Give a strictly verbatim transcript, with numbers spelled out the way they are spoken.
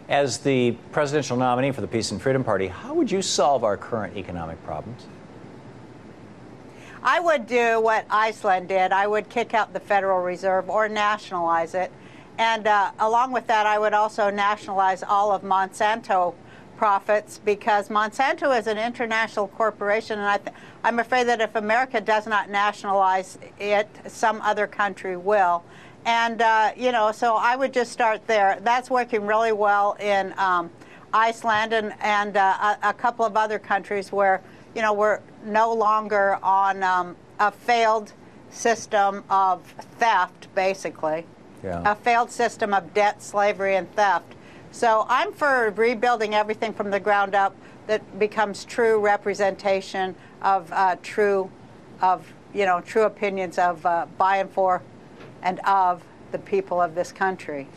As the presidential nominee for the Peace and Freedom Party, how would you solve our current economic problems? I would do what Iceland did. I would kick out the Federal Reserve or nationalize it. And uh, along with that, I would also nationalize all of Monsanto profits, because Monsanto is an international corporation, and I th I'm afraid that if America does not nationalize it, some other country will. And, uh, you know, so I would just start there. That's working really well in um, Iceland and, and uh, a, a couple of other countries where, you know, we're no longer on um, a failed system of theft, basically. Yeah. A failed system of debt, slavery, and theft. So I'm for rebuilding everything from the ground up that becomes true representation of uh, true, of you know, true opinions of uh, by and for and of the people of this country.